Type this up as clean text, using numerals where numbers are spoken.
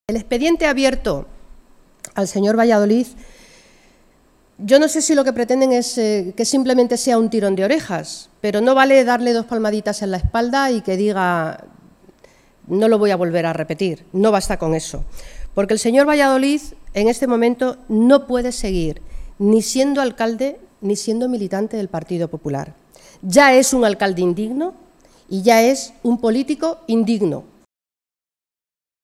El expediente abierto al señor Valladolid, yo no sé si lo que pretenden es que simplemente sea un tirón de orejas, pero no vale darle 2 palmaditas en la espalda y que diga no lo voy a volver a repetir, no basta con eso. Porque el señor Valladolid en este momento no puede seguir ni siendo alcalde ni siendo militante del Partido Popular. Ya es un alcalde indigno y ya es un político indigno.